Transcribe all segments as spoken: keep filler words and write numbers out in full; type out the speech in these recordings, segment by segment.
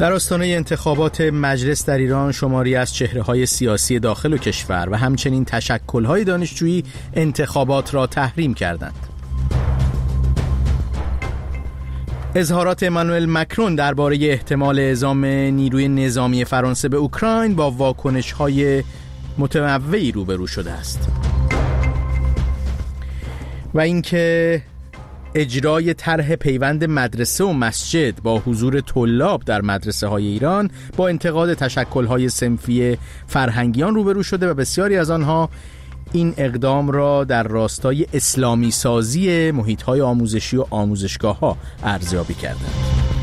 در آستانه انتخابات مجلس در ایران شماری از چهره‌های سیاسی داخل و کشور و همچنین تشکل‌های دانشجویی انتخابات را تحریم کردند. اظهارات امانوئل مکرون درباره احتمال اعزام نیروی نظامی فرانسه به اوکراین با واکنش‌های متنوعی روبرو شده است. و اینکه اجرای طرح پیوند مدرسه و مسجد با حضور طلاب در مدرسه های ایران با انتقاد تشکل های صنفی فرهنگیان روبرو شده و بسیاری از آنها این اقدام را در راستای اسلامی سازی محیط های آموزشی و آموزشگاه ها ارزیابی کردند.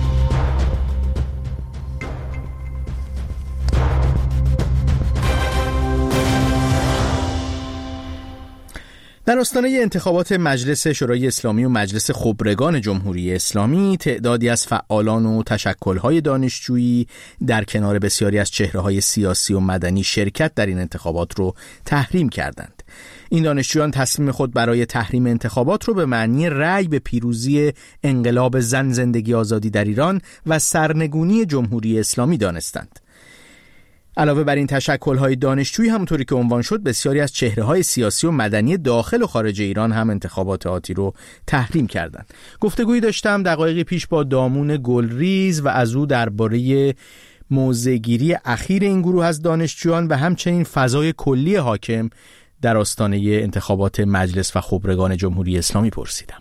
در آستانه انتخابات مجلس شورای اسلامی و مجلس خبرگان جمهوری اسلامی تعدادی از فعالان و تشکل‌های دانشجویی در کنار بسیاری از چهره‌های سیاسی و مدنی شرکت در این انتخابات رو تحریم کردند. این دانشجویان تصمیم خود برای تحریم انتخابات رو به معنی رأی به پیروزی انقلاب زن، زندگی، آزادی در ایران و سرنگونی جمهوری اسلامی دانستند. علاوه بر این تشکل‌های دانشجویی، همونطوری که عنوان شد، بسیاری از چهره‌های سیاسی و مدنی داخل و خارج ایران هم انتخابات آتی رو تحریم کردند. گفتگویی داشتم دقایقی پیش با دامون گلریز و از او درباره موضع‌گیری اخیر این گروه از دانشجویان و همچنین فضای کلی حاکم در آستانه انتخابات مجلس و خبرگان جمهوری اسلامی پرسیدم.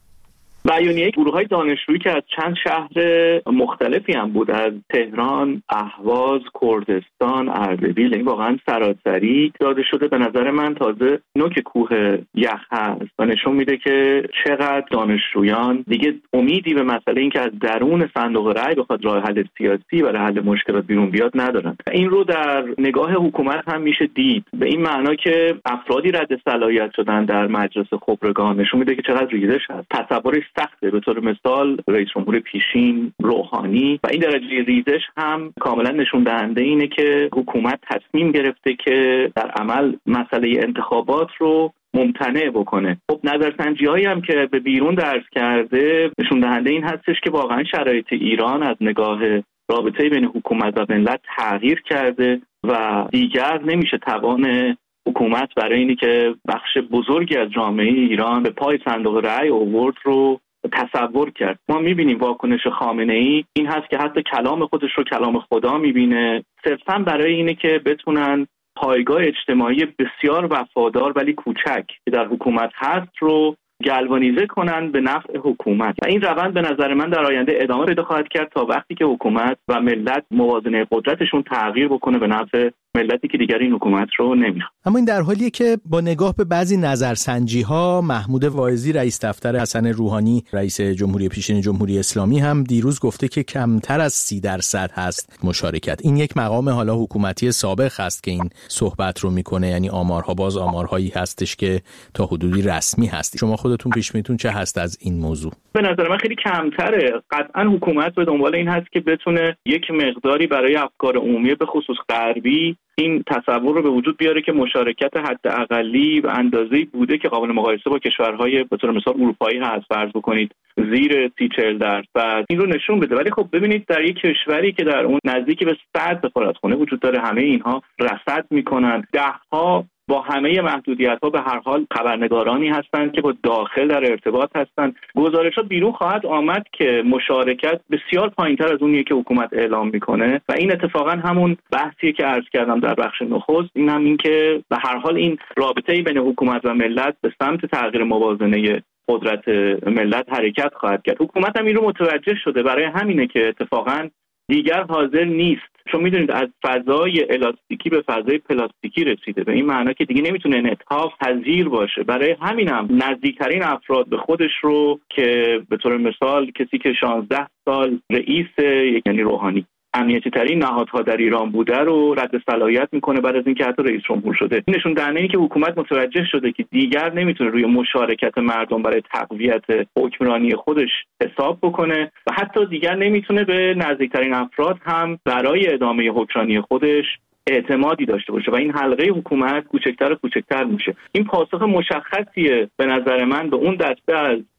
بیانیه گروه‌های دانشجویی که از چند شهر مختلفی هم بود، از تهران، اهواز، کردستان، اردبیل، این واقعا سراسری داده شده. به نظر من تازه نوک کوه یخ هست و نشون میده که چقدر دانشجویان دیگه امیدی به مسئله این که از درون صندوق رأی بخواد راه حل سیاسی برای حل مشکلات بیرون بیاد ندارن. این رو در نگاه حکومت هم میشه دید، به این معنا که افرادی رد صلاحیت شدن در مجلس خبرگان نشون میده که چقدر ریزش هست. تصورش سخته. به طور مثال رئیس جمهور پیشین روحانی و این درجه ریزش هم کاملا نشون دهنده اینه که حکومت تصمیم گرفته که در عمل مسئله انتخابات رو ممتنع بکنه. خب نظرسنجی‌هایی هم که به بیرون درس کرده نشون دهنده این هستش که واقعا شرایط ایران از نگاه رابطه بین حکومت و ملت تغییر کرده و دیگر نمیشه توان حکومت برای اینی که بخش بزرگی از جامعه ایران به پای صندوق رأی آورد رو تصور کرد. ما میبینیم واکنش خامنه‌ای این هست که حتی کلام خودش رو کلام خدا میبینه، صرفاً برای اینه که بتونن پایگاه اجتماعی بسیار وفادار ولی کوچک که در حکومت هست رو گلوانیزه کنن به نفع حکومت و این روند به نظر من در آینده ادامه پیدا خواهد کرد تا وقتی که حکومت و ملت موازنه قدرتشون تغییر بکنه به نفع ملتی که دیگر این حکومت رو نمیخواد. اما این در حالیه که با نگاه به بعضی نظرسنجی‌ها محمود واعظی رئیس دفتر حسن روحانی رئیس جمهوری پیشین جمهوری اسلامی هم دیروز گفته که کمتر از سی درصد هست مشارکت. این یک مقام حالا حکومتی سابق هست که این صحبت رو میکنه، یعنی آمارها باز آمارهایی هستش که تا حدودی رسمی هست. شما خودتون پیش میتون چه هست از این موضوع؟ به نظر من خیلی کمتره. قطعا حکومت به دنبال این هست که بتونه یک مقداری برای افکار عمومی به خصوص غربی این تصور رو به وجود بیاره که مشارکت حداقلی و اندازه‌ای بوده که قابل مقایسه با کشورهای به طور مثال اروپایی هست، فرض بکنید زیر سی چهل درصد، این رو نشون بده. ولی خب ببینید در یک کشوری که در اون نزدیکی به صد سفارتخانه وجود داره، همه اینها رصد میکنن، ده ها با همه محدودیت‌ها به هر حال خبرنگارانی هستند که با داخل در ارتباط هستند. گزارش‌ها بیرون خواهد آمد که مشارکت بسیار پایین‌تر از اونیه که حکومت اعلام میکنه و این اتفاقا همون بحثیه که عرض کردم در بخش نخست، این هم این که به هر حال این رابطه بین حکومت و ملت به سمت تغییر موازنه قدرت ملت حرکت خواهد کرد. حکومت هم این رو متوجه شده، برای همینه که اتفاقا دیگر حاضر نیست، چون میدونید از فضای الاستیکی به فضای پلاستیکی رسیده، به این معنا که دیگه نمیتونه انعطاف پذیر باشه. برای همینم نزدیکترین افراد به خودش رو که به طور مثال کسی که شانزده سال رئیس یعنی روحانی امنیتی ترین نهادها در ایران بوده رو رد صلاحیت میکنه بعد از اینکه حتی رئیس جمهور شده. این نشون دهنده اینه که حکومت متوجه شده که دیگر نمیتونه روی مشارکت مردم برای تقویت حکمرانی خودش حساب بکنه و حتی دیگر نمیتونه به نزدیکترین افراد هم برای ادامه حکمرانی خودش اعتمادی داشته باشه و این حلقه حکومت کوچکتر و کوچکتر میشه. این پاسخ مشخصیه به نظر من به اون دسته از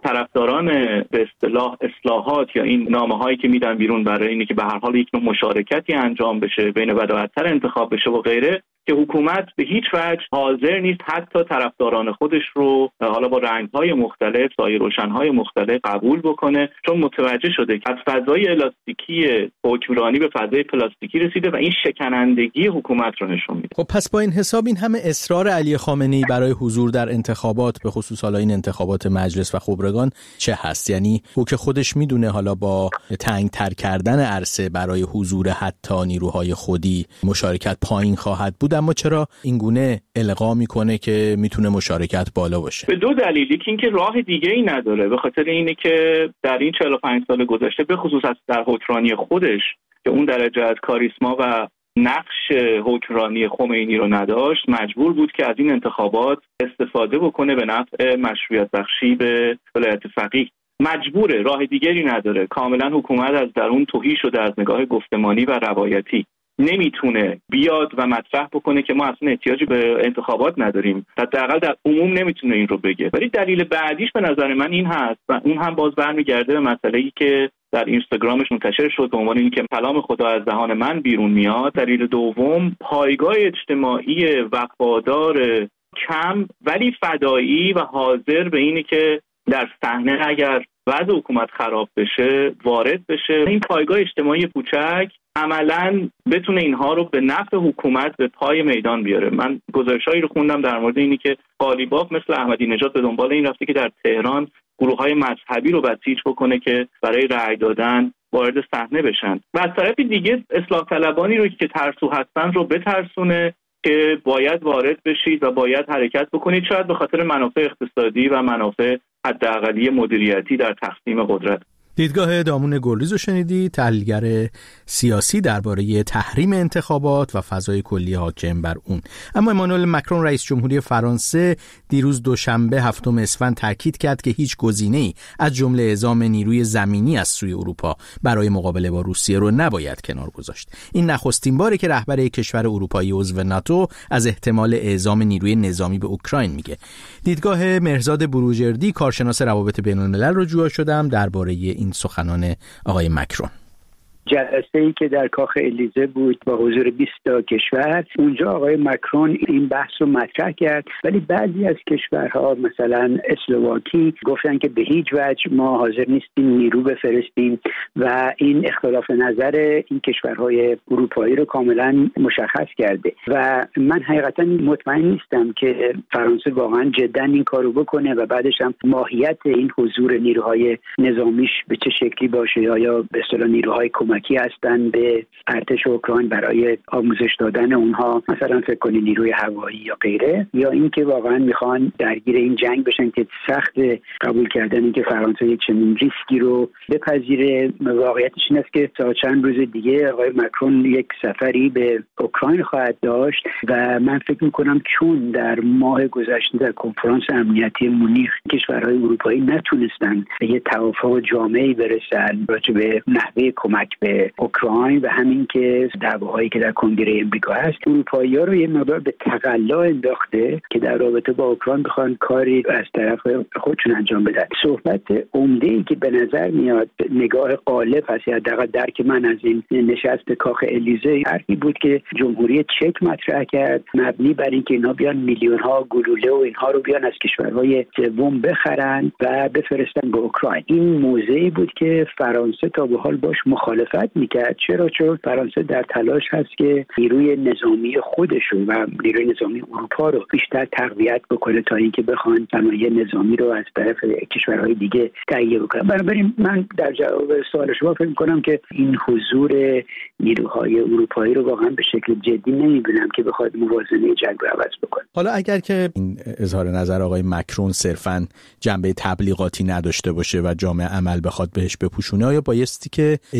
طرفداران به اصطلاح اصلاحات یا این نامه‌هایی که میدن بیرون برای اینکه به هر حال یک نوع مشارکتی انجام بشه، بین بداعت‌تر انتخاب بشه و غیره، که حکومت به هیچ وجه حاضر نیست حتی طرفداران خودش رو حالا با رنگ‌های مختلف، سایه روشن‌های مختلف قبول بکنه، چون متوجه شده که از فضای الاستیکی حکمرانی به فضای پلاستیکی رسیده و این شکنندگی حکومت رو نشون میده. خب پس با این حساب این همه اصرار علی خامنه‌ای برای حضور در انتخابات، به خصوص حالا این انتخابات مجلس و خبرگان، چه هست؟ یعنی او که خودش میدونه حالا با تنگ‌تر کردن عرصه برای حضور حتی نیروهای خودی مشارکت پایین خواهد بود، اما چرا این گونه القا میکنه که میتونه مشارکت بالا باشه؟ به دو دلیل. یکی اینکه راه دیگه ای نداره، به خاطر اینه که در این چهل و پنج سال گذشته به خصوص در حکمرانی خودش که اون درجه از کاریسما و نقش حکمرانی خمینی رو نداشت، مجبور بود که از این انتخابات استفاده بکنه به نفع مشروعیت بخشی به ولایت فقیه. مجبوره، راه دیگری نداره. کاملا حکومت از درون تهی شده از نگاه گفتمانی و روایتی. نمیتونه بیاد و مطرح بکنه که ما اصلا احتیاجی به انتخابات نداریم. حداقل در عموم نمیتونه این رو بگه. ولی دلیل بعدیش به نظر من این هست و اون هم باز برمیگرده به مسئله‌ای که در اینستاگرامش منتشر شد به عنوان اینکه کلام خدا از دهان من بیرون میاد. دلیل دوم، پایگاه اجتماعی وفادار کم ولی فدایی و حاضر به اینه که در صحنه اگر وضع حکومت خراب بشه وارد بشه. این پایگاه اجتماعی کوچک عملاً بتونه اینها رو به نفع حکومت به پای میدان بیاره. من گزارش‌هایی رو خوندم در مورد اینی که قالیباف مثل احمدی نژاد به دنبال این رفته که در تهران گروه‌های مذهبی رو بسیج بکنه که برای رأی دادن وارد صحنه بشن و از طرف دیگه اصلاح طلبانی رو که ترسو هستن رو بترسونه که باید وارد بشید و باید حرکت بکنید، شاید به خاطر منافع اقتصادی و منافع حداقلی مدیریتی در تقسیم قدرت. دیدگاه دامون گلریز رو شنیدی، تحلیلگر سیاسی درباره تحریم انتخابات و فضای کلی حاکم بر اون. اما امانوئل مکرون رئیس جمهوری فرانسه دیروز دوشنبه هفتم اسفند تاکید کرد که هیچ گزینه‌ای از جمله اعزام نیروی زمینی از سوی اروپا برای مقابله با روسیه رو نباید کنار گذاشت. این نخستین باره که رهبر یک کشور اروپایی عضو ناتو از احتمال اعزام نیروی نظامی به اوکراین میگه. دیدگاه مهرزاد بروجردی کارشناس روابط بین‌الملل رو جویا شدم درباره این سخنان آقای مکرون. جلسه‌ای که در کاخ الیزه بود با حضور بیست تا کشور، اونجا آقای مکرون این بحث رو مطرح کرد، ولی بعضی از کشورها مثلا اسلواکی گفتن که به هیچ وجه ما حاضر نیستیم نیرو بفرستیم و این اختلاف نظر این کشورهای اروپایی رو کاملا مشخص کرده و من حقیقتا مطمئن نیستم که فرانسه واقعا جدا این کارو بکنه و بعدش هم ماهیت این حضور نیروهای نظامیش به چه شکلی باشه، یا به اصطلاح نیروهای کی هستن به ارتش اوکراین برای آموزش دادن اونها، مثلا فکر کنید نیروی هوایی یا غیره، یا اینکه واقعا میخوان درگیر این جنگ بشن که سخت قبول کردن اینکه فرانسه یک چنین ریسکی رو بپذیره. واقعیتش این است که تا چند روز دیگه آقای مکرون یک سفری به اوکراین خواهد داشت و من فکر میکنم چون در ماه گذشته در کنفرانس امنیتی مونیخ کشورهای اروپایی نتونستن به یه توافق جامعی برسن راجع به نحوه کمک به اوکراین و همین که دعواهایی که در کنگره امریکا هست، اروپایی‌ها رو یه مقدار به تقلا انداخته که در رابطه با اوکراین بخوان کاری از طرف خودشون انجام بدن. صحبت عمده‌ای که به نظر میاد نگاه غالب هست، یا حداقل درک من از این نشست کاخ الیزه حرفی بود که جمهوری چک مطرح کرد مبنی بر اینکه اینا بیان میلیون‌ها گلوله و اینها رو بیان از کشورهای سوم بخرن و بفرستن به اوکراین. این موضعی بود که فرانسه تا به حال باش مخالفت میکرد. چرا؟ چون فرانسه در تلاش هست که نیروی نظامی خودشون و نیروی نظامی اروپا رو بیشتر تقویت بکنه تا اینکه بخوان صنایع نظامی رو از طرف کشورهای دیگه تهیه بکنن. بنابراین من در جواب سوال شما فکر می‌کنم که این حضور نیروهای اروپایی رو واقعا به شکل جدی نمی‌بینم که بخواد موازنه جنگ رو عوض بکنه. حالا اگر که این اظهار نظر آقای مکرون صرفاً جنبه تبلیغاتی نداشته باشه و جامعه عمل بخواد بهش بپوشونه، آیا بایستی که اجماع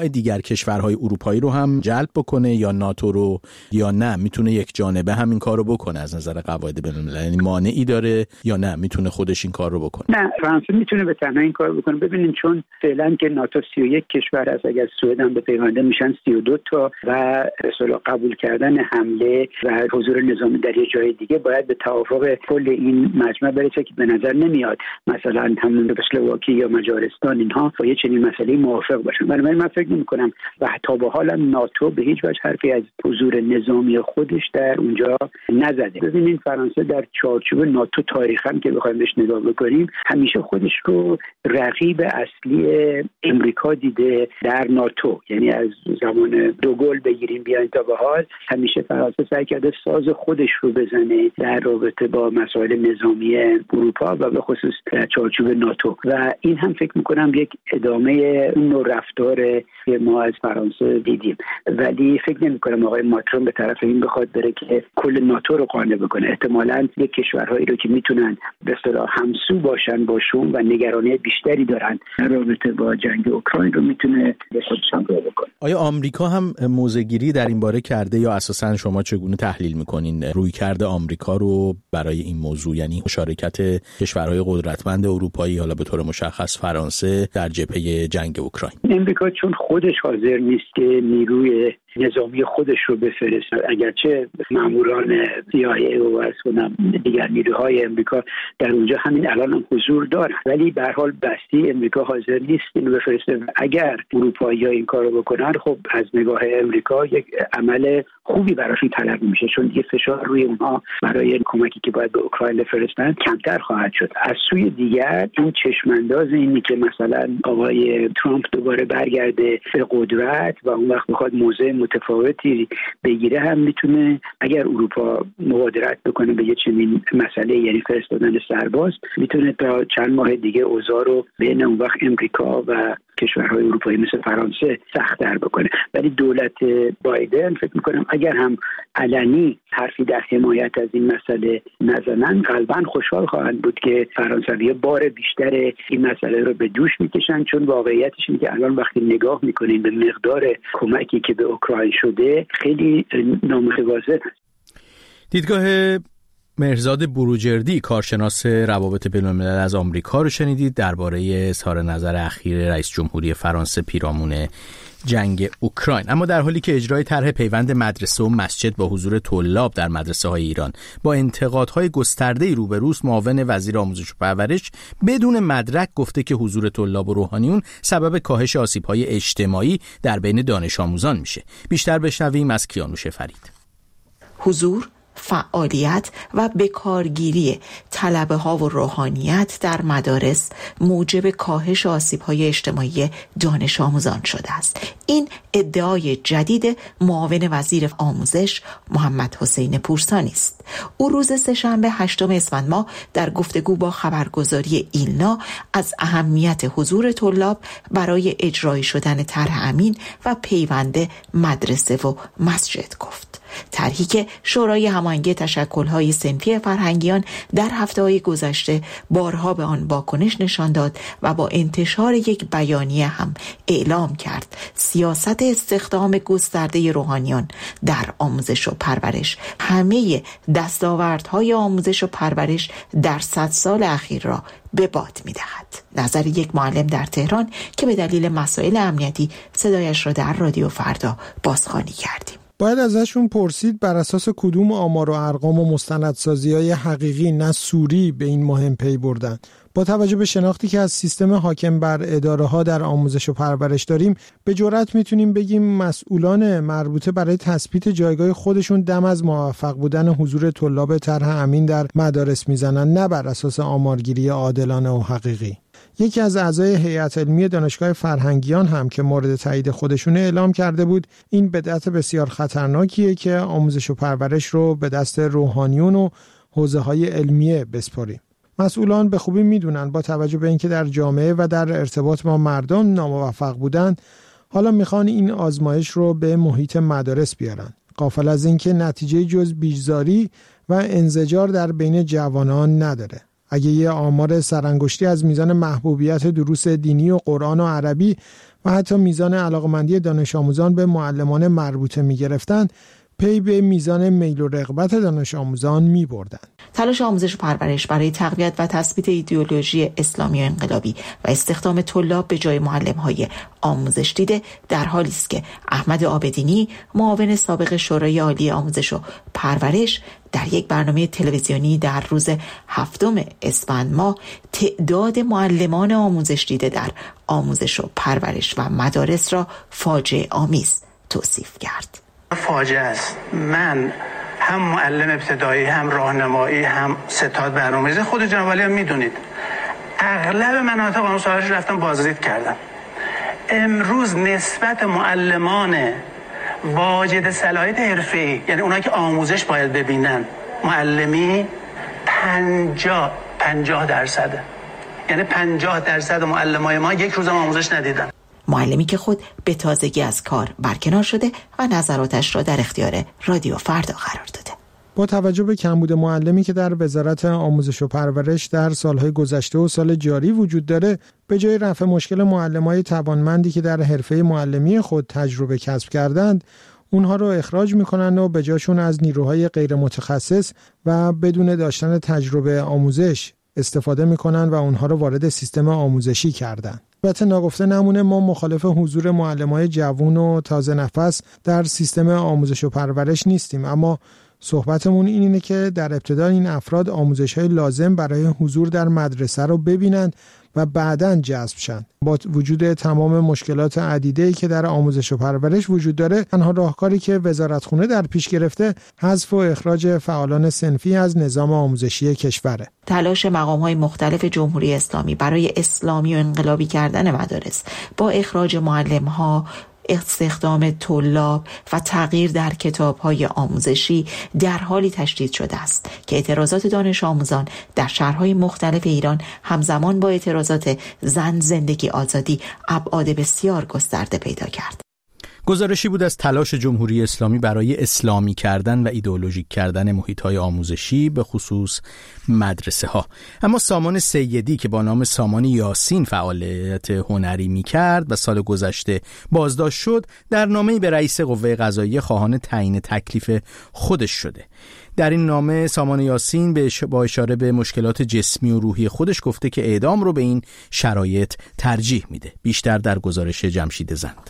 اجماع دیگر کشورهای اروپایی رو هم جلب بکنه یا ناتو رو، یا نه میتونه یک جانبه همین کارو بکنه از نظر قواعد بین‌المللی؟ یعنی مانعی داره یا نه میتونه خودش این کار رو بکنه؟ نه، فرانسه میتونه به تنها این کار بکنه. ببینین چون فعلا که ناتو سی و یک کشور است، اگر سوئد هم بپیونده میشن سی و دو تا و اصلا قبول کردن حمله و حضور نظامی در یه جای دیگه باید به توافق کل این مجمع برسه که به نظر نمیاد مثلا همون اسلواکی یا مجارستان اینها با یه چنین مسئله موافق باشن. بنابراین من فکر نمی‌کنم و تا به حال ناتو به هیچ وجه حرفی از حضور نظامی خودش در اونجا نزده. ببینید فرانسه در چارچوب ناتو تاریخاً که بخوایم بهش نگاه بکنیم همیشه خودش رو رقیب اصلی امریکا دیده در ناتو، یعنی از زمان دوگل بگیریم بیاین تا به حال همیشه فرانسه سعی کرده ساز خودش رو بزنه در رابطه با مسائل نظامی اروپا و به خصوص در چارچوب ناتو و این هم فکر میکنم یک ادامه اون نوع رفتار که ما از فرانسه دیدیم. ولی فکر نمیکنم آقای ماکرون به طرف این بخواد بره که کل ناتو رو قانع بکنه. احتمالاً یک کشورهایی رو که میتونن به اصطلاح همسو باشن با شوم و نگرانی بیشتری دارن در رابطه با جنگ اوکراین رو میتونه به خودش همراه بکنه. آیا آمریکا هم موضع‌گیری در این باره کرده یا اساساً شما چگونه تحلیل میکنین رویکرد آمریکا رو برای این موضوع، یعنی مشارکت کشورهای قدرتمند اروپایی حالا به طور مشخص فرانسه در جبهه جنگ اوکراین؟ امریکا چون خودش حاضر نیست که نیروی نظامی خودش رو بفرسته، اگرچه ماموران سی آی ای و دیگر نیروهای امریکا در اونجا همین الان هم حضور دارن، ولی به هر حال بستی امریکا حاضر نیست اینو بفرسته. اگر اروپایی‌ها این کارو بکنن خب از نگاه امریکا یک عمل خوبی براشون طلب میشه، چون دیگه فشار روی اونها برای کمکی که باید به اوکراین بفرستن کمتر خواهد شد. از سوی دیگر این چشمانداز اینی که مثلا آقای ترامپ دوباره برگرده به قدرت و اون وقت بخواد موضع متفاوتی بگیره هم میتونه، اگر اروپا مبادرت بکنه به یه چنین مسئله یعنی فرستادن سرباز، میتونه تا چند ماه دیگه اوضاع رو بین اون وقت امریکا و کشورهای اروپایی مثل فرانسه سخت‌تر بکنه. ولی دولت بایدن فکر میکنم اگر هم علنی حرفی در حمایت از این مسئله نزنن غالباً خوشحال خواهند بود که فرانسوی‌ها بار بیشتر این مسئله رو به دوش میکشن، چون واقعیتش اینه که الان وقتی نگاه میکنیم به مقدار کمکی که به اوکراین شده خیلی نامتوازن است. دیدگاه مهرزاد بروجردی کارشناس روابط بین‌الملل از آمریکا رو شنیدید درباره اظهار نظر اخیر رئیس جمهوری فرانسه پیرامون جنگ اوکراین. اما در حالی که اجرای طرح پیوند مدرسه و مسجد با حضور طلاب در مدرسه های ایران با انتقادهای گسترده‌ای روبروست، معاون وزیر آموزش و پرورش بدون مدرک گفته که حضور طلاب و روحانیون سبب کاهش آسیب‌های اجتماعی در بین دانش آموزان میشه. بیشتر بشنویم از کیانوش فرید. حضور، فعالیت و بکارگیری طلبه ها و روحانیت در مدارس موجب کاهش آسیب‌های اجتماعی دانش آموزان شده است. این ادعای جدید معاون وزیر آموزش محمد حسین پورسانی است. او روز سه‌شنبه هشتم اسفند ماه در گفتگو با خبرگزاری ایلنا از اهمیت حضور طلاب برای اجرای شدن طرح امین و پیوند مدرسه و مسجد گفت. طرحی که شورای هماهنگی تشکل‌های صنفی فرهنگیان در هفته‌های گذشته بارها به آن واکنش نشان داد و با انتشار یک بیانیه هم اعلام کرد سیاست استخدام گسترده روحانیان در آموزش و پرورش همه دستاوردهای آموزش و پرورش در صد سال اخیر را به باد می‌دهد. نظر یک معلم در تهران که به دلیل مسائل امنیتی صدایش را در رادیو فردا بازخوانی کردیم. باید ازشون پرسید بر اساس کدوم آمار و ارقام و مستندسازی‌های حقیقی نه سوری به این مهم پی بردن. با توجه به شناختی که از سیستم حاکم بر اداره‌ها در آموزش و پرورش داریم، به جرئت میتونیم بگیم مسئولان مربوطه برای تثبیت جایگاه خودشون دم از موفق بودن حضور طلاب طرح امین در مدارس میزنن، نه بر اساس آمارگیری عادلانه و حقیقی. یکی از اعضای هیئت علمی دانشگاه فرهنگیان هم که مورد تایید خودشون اعلام کرده بود این بدعت بسیار خطرناکیه که آموزش و پرورش رو به دست روحانیون و حوزه‌های علمیه بسپاریم. مسئولان به خوبی میدونن با توجه به اینکه در جامعه و در ارتباط با مردم ناموفق بودن، حالا میخوان این آزمایش رو به محیط مدارس بیارن، غافل از اینکه نتیجه جز بیزاری و انزجار در بین جوانان نداره. اگه یه آمار سرانگشتی از میزان محبوبیت دروس دینی و قرآن و عربی و حتی میزان علاقمندی دانش آموزان به معلمان مربوطه میگرفتن، پی به میزان میل و رغبت دانش آموزان می بردن. تلاش آموزش و پرورش برای تقویت و تثبیت ایدئولوژی اسلامی و انقلابی و استخدام طلاب به جای معلم‌های آموزش دیده در حالی است که احمد عابدینی، معاون سابق شورای عالی آموزش و پرورش، در یک برنامه تلویزیونی در روز هفتم اسفند ماه تعداد معلمان آموزش دیده در آموزش و پرورش و مدارس را فاجعه آمیز توصیف کرد. فاجعه است. من هم معلم ابتدایی، هم راهنمایی، هم ستاد برنامه‌ریزی، خود جناب علی هم میدونید اغلب مناطق آموزش رفتم بازدید کردم. امروز نسبت معلمان واجد صلاحیت حرفه‌ای، یعنی اونایی که آموزش باید ببینن، معلمی پنجاه پنجاه درصده. یعنی پنجاه درصد معلمای ما یک روز هم آموزش ندیدن. معلمی که خود به تازگی از کار برکنار شده و نظراتش را در اختیار رادیو فردا قرار داده. با توجه به کمبود معلمی که در وزارت آموزش و پرورش در سالهای گذشته و سال جاری وجود داره، به جای رفع مشکل معلمای توانمندی که در حرفه معلمی خود تجربه کسب کردند، اونها رو اخراج میکنن و به جاشون از نیروهای غیر متخصص و بدون داشتن تجربه آموزش استفاده میکنن و اونها رو وارد سیستم آموزشی کردن. البته ناگفته نمونه ما مخالف حضور معلمای جوان و تازه نفس در سیستم آموزش و پرورش نیستیم، اما صحبتمون اینه که در ابتدا این افراد آموزش‌های لازم برای حضور در مدرسه رو ببینند و بعداً جذب شن. با وجود تمام مشکلات عدیده‌ای که در آموزش و پرورش وجود داره، تنها راهکاری که وزارتخونه در پیش گرفته حذف و اخراج فعالان صنفی از نظام آموزشی کشوره. تلاش مقام‌های مختلف جمهوری اسلامی برای اسلامی و انقلابی کردن مدارس با اخراج معلم‌ها، استخدام طلاب و تغییر در کتاب‌های آموزشی در حالی تشدید شده است که اعتراضات دانش آموزان در شهرهای مختلف ایران همزمان با اعتراضات زن زندگی آزادی ابعاد بسیار گسترده پیدا کرد. گزارشی بود از تلاش جمهوری اسلامی برای اسلامی کردن و ایدئولوژیک کردن محیط‌های آموزشی به خصوص مدرسه ها. اما سامان سیدی که با نام سامان یاسین فعالیت هنری می‌کرد و سال گذشته بازداشت شد، در نامه‌ای به رئیس قوه قضاییه خواهان تعیین تکلیف خودش شده. در این نامه سامان یاسین با اشاره به مشکلات جسمی و روحی خودش گفته که اعدام رو به این شرایط ترجیح میده. بیشتر در گزارش جمشید زند.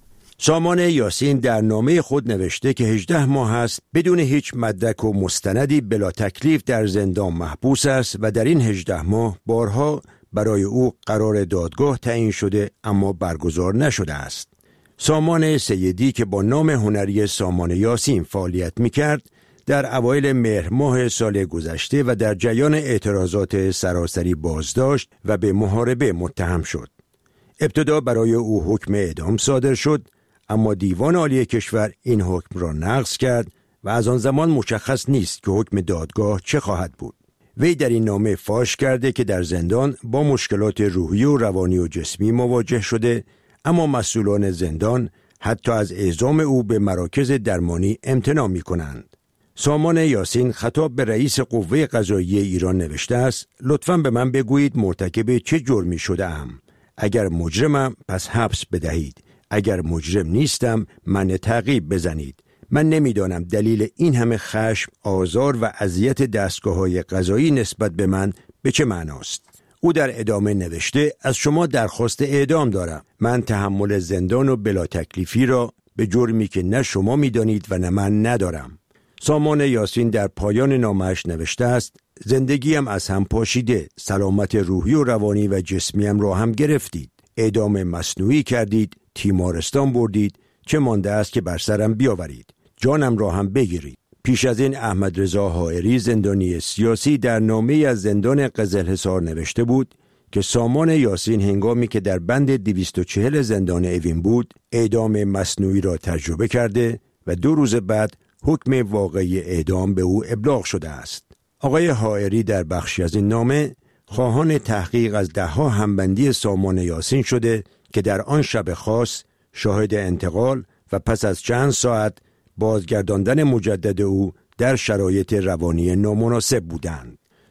سامان یاسین در نامه خود نوشته که هجده ماه است بدون هیچ مدرک و مستندی بلا تکلیف در زندان محبوس است و در این هجده ماه بارها برای او قرار دادگاه تعیین شده اما برگزار نشده است. سامان سیدی که با نام هنری سامان یاسین فعالیت می‌کرد، در اوایل مهر ماه سال گذشته و در جریان اعتراضات سراسری بازداشت و به محاربه متهم شد. ابتدا برای او حکم اعدام صادر شد، اما دیوان عالی کشور این حکم را نقض کرد و از آن زمان مشخص نیست که حکم دادگاه چه خواهد بود. وی در این نامه فاش کرده که در زندان با مشکلات روحی و روانی و جسمی مواجه شده، اما مسئولان زندان حتی از اعزام او به مراکز درمانی امتناع می کنند. سامان یاسین خطاب به رئیس قوه قضاییه ایران نوشته است: لطفاً به من بگویید مرتکب چه جرمی شده ام. اگر مجرمم پس حبس بدهید. اگر مجرم نیستم من تعقیب بزنید. من نمیدانم دلیل این همه خشم، آزار و اذیت دستگاه‌های قضایی نسبت به من به چه معناست. او در ادامه نوشته: از شما درخواست اعدام دارم. من تحمل زندان و بلا تکلیفی را به جرمی که نه شما میدانید و نه من ندارم. سامان یاسین در پایان نامه‌اش نوشته است: زندگیم از هم پاشیده، سلامت روحی و روانی و جسمیم را هم گرفتید. اعدام مصنوعی کردید، تیمارستان بردید، چه مانده است که بر سرم بیاورید. جانم را هم بگیرید. پیش از این احمد رضا حائری زندانی سیاسی در نامه‌ای از زندان قزلحصار نوشته بود که سامان یاسین هنگامی که در بند دویست و چهل زندان اوین بود، اعدام مصنوعی را تجربه کرده و دو روز بعد حکم واقعی اعدام به او ابلاغ شده است. آقای حائری در بخشی از این نامه خواهان تحقیق از ده‌ها همبندی سامان یاسین شده که در آن شب خاص شاهد انتقال و پس از چند ساعت بازگرداندن مجدد او در شرایط روانی نامناسب بودند.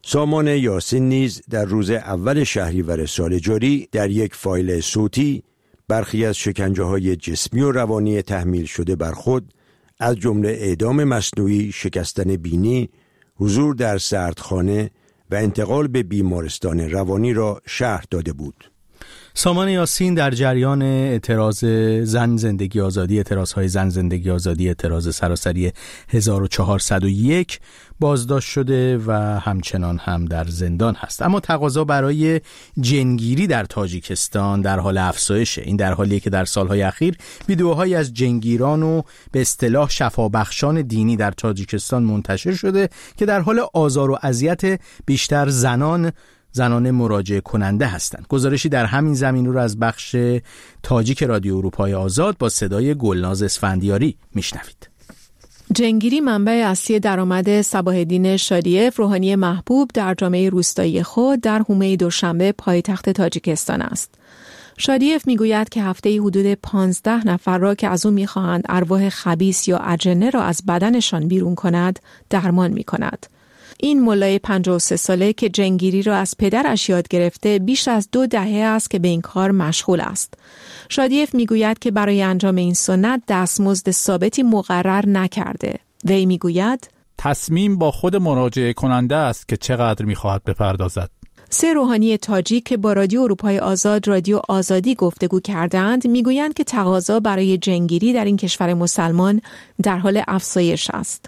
سامان یاسین نیز در روز اول شهریور سال جاری در یک فایل صوتی برخی از شکنجه‌های جسمی و روانی تحمیل شده بر خود از جمله اعدام مصنوعی، شکستن بینی، حضور در سردخانه و انتقال به بیمارستان روانی را شرح داده بود. سامان یاسین در جریان اعتراض زن زندگی آزادی، اعتراضهای زن زندگی آزادی، اعتراض سراسری هزار و چهارصد و یک بازداشت شده و همچنان هم در زندان هست. اما تقاضا برای جنگیری در تاجیکستان در حال افزایشه. این در حالیه که در سالهای اخیر ویدیوهایی از جنگیران و به اصطلاح شفابخشان دینی در تاجیکستان منتشر شده که در حال آزار و اذیت بیشتر زنان زنان مراجعه کننده هستند. گزارشی در همین زمینه رو از بخش تاجیک رادیو اروپای آزاد با صدای گلناز اسفندیاری میشنوید. جنگیری منبع اصلی درآمد صباح‌الدین شادیف، روحانی محبوب در جامعه روستایی خود در حومه دوشنبه پایتخت تاجیکستان است. شادیف میگوید که هفته‌ای حدود پانزده نفر را که از او میخواهند ارواح خبیث یا اجنه را از بدنشان بیرون کند درمان میکند. این ملای پنجاه و سه ساله که جنگیری را از پدرش یاد گرفته بیش از دو دهه است که به این کار مشغول است. شادیف میگوید که برای انجام این سنت دستمزد ثابتی مقرر نکرده. وی میگوید تصمیم با خود مراجعه کننده است که چقدر میخواهد بپردازد. سه روحانی تاجیک که با رادیو اروپای آزاد رادیو آزادی گفتگو کردند میگویند که تقاضا برای جنگیری در این کشور مسلمان در حال افزایش است.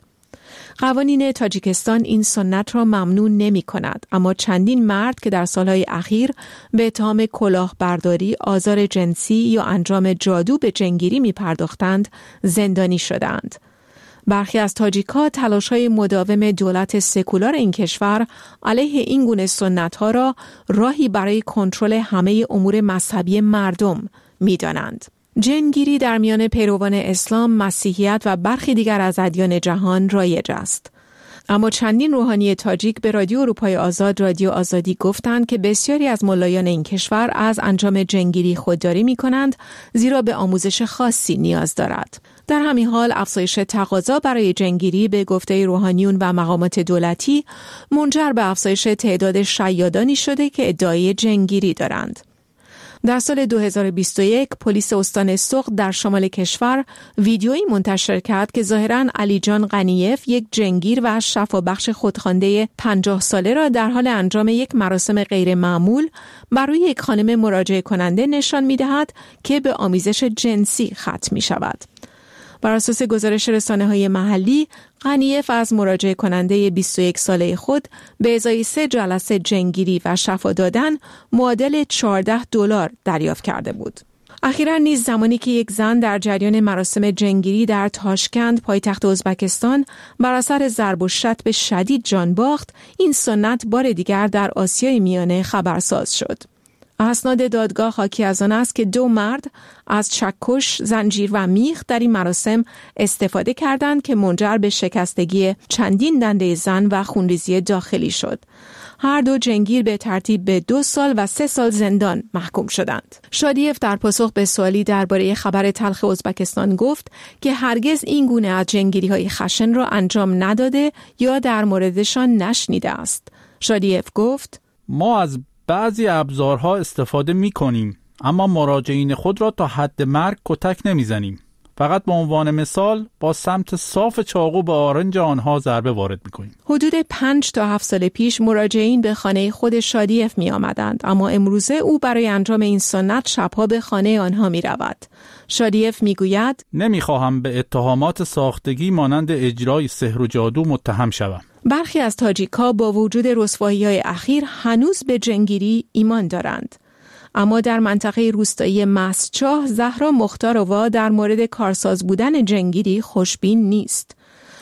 قوانین تاجیکستان این سنت را ممنوع نمی کند، اما چندین مرد که در سالهای اخیر به اتهام کلاهبرداری، آزار جنسی یا انجام جادو به جنگیری می پرداختند زندانی شدند. برخی از تاجیک‌ها تلاش‌های مداوم دولت سکولار این کشور علیه این گونه سنت‌ها را راهی برای کنترل همه امور مذهبی مردم می‌دانند. جنگیری در میان پیروان اسلام، مسیحیت و برخی دیگر از ادیان جهان رایج است. اما چندین روحانی تاجیک به رادیو اروپای آزاد رادیو آزادی گفتند که بسیاری از ملایان این کشور از انجام جنگیری خودداری می کنند، زیرا به آموزش خاصی نیاز دارد. در همین حال افزایش تقاضا برای جنگیری به گفته روحانیون و مقامات دولتی منجر به افزایش تعداد شیادانی شده که ادعای جنگیری دارند. در سال دو هزار و بیست و یک پلیس استان سوق در شمال کشور ویدیویی منتشر کرد که ظاهراً علی جان غنیف، یک جنگیر و شفابخش خودخوانده پنجاه ساله را در حال انجام یک مراسم غیر معمول بر روی یک خانم مراجعه کننده نشان می‌دهد که به آمیزش جنسی ختم می‌شود. بر اساس گزارش رسانه‌های محلی، غنیف از مراجعه کننده بیست و یک ساله خود به ازای سه جلسه جنگیری و شفا دادن معادل چهارده دلار دریافت کرده بود. اخیراً نیز زمانی که یک زن در جریان مراسم جنگیری در تاشکند پایتخت ازبکستان بر اثر ضرب و شتم شدید جان باخت، این سنت بار دیگر در آسیای میانه خبرساز شد. اسناد دادگاه حاکی از آن است که دو مرد از چکش، زنجیر و میخ در این مراسم استفاده کردند که منجر به شکستگی چندین دنده زن و خونریزی داخلی شد. هر دو جنگیر به ترتیب به دو سال و سه سال زندان محکوم شدند. شادیف در پاسخ به سوالی درباره خبر تلخ ازبکستان گفت که هرگز این گونه از جنگیری‌های خشن را انجام نداده یا در موردشان نشنیده است. شادیف گفت: ما از بعضی ابزارها استفاده می کنیم، اما مراجعین خود را تا حد مرگ کتک نمی زنیم. فقط به عنوان مثال با سمت صاف چاقو به آرنج آنها ضربه وارد می کنیم. حدود پنج تا هفت سال پیش مراجعین به خانه خود شادیف می آمدند، اما امروزه او برای انجام این سنت شبها به خانه آنها می رود. شادیف می گوید: نمی خواهم به اتهامات ساختگی مانند اجرای سحر و جادو متهم شوم. برخی از تاجیک‌ها با وجود رسوایی‌های اخیر هنوز به جنگیری ایمان دارند. اما در منطقه روستایی مسچاه، زهرا مختاروا در مورد کارساز بودن جنگیری خوشبین نیست.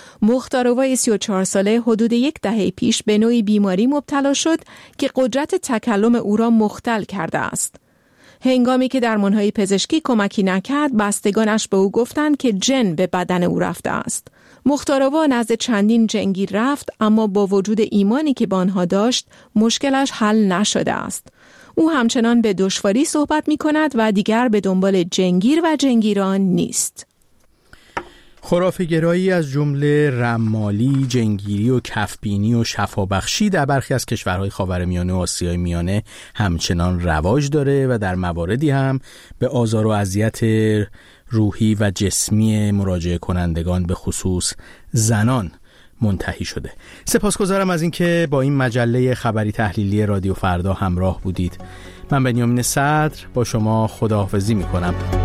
مختاروا سی و چهار ساله حدود یک دهه پیش به نوعی بیماری مبتلا شد که قدرت تکلم او را مختل کرده است. هنگامی که درمان‌های پزشکی کمکی نکرد، بستگانش به او گفتند که جن به بدن او رفته است. مختاروا نزد چندین جنگیر رفت، اما با وجود ایمانی که با آنها داشت مشکلش حل نشده است. او همچنان به دشواری صحبت می کند و دیگر به دنبال جنگیر و جنگیران نیست. خرافه‌گرایی از جمله رمالی، جنگیری و کفبینی و شفابخشی در برخی از کشورهای خاورمیانه و آسیای میانه همچنان رواج داره و در مواردی هم به آزار و اذیت روحی و جسمی مراجعه کنندگان به خصوص زنان منتهی شده. سپاسگزارم از اینکه با این مجله خبری تحلیلی رادیو فردا همراه بودید. من بنیامین صدر با شما خداحافظی میکنم.